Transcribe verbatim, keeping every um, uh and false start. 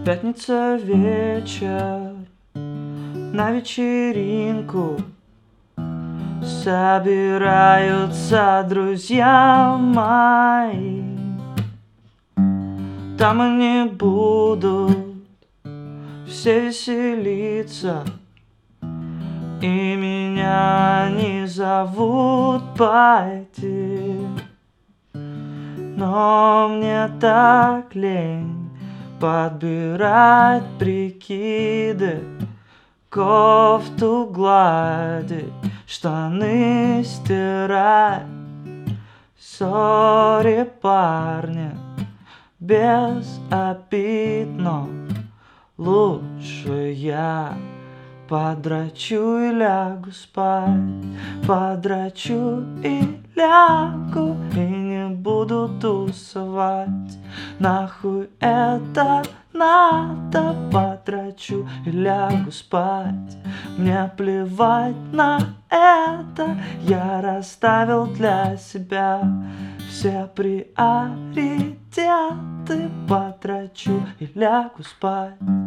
Пятница вечер, на вечеринку собираются друзья мои. Там они будут все веселиться, и меня не зовут пойти. Но мне так лень подбирать прикиды, кофту гладить, штаны стирать. Сори, парни, без обид, но лучше я подрачу и лягу спать. Подрачу и лягу, и не буду тусовать. Нахуй это надо? Подрачу и лягу спать. Мне плевать на это, я расставил для себя все приоритеты. Подрачу и лягу спать.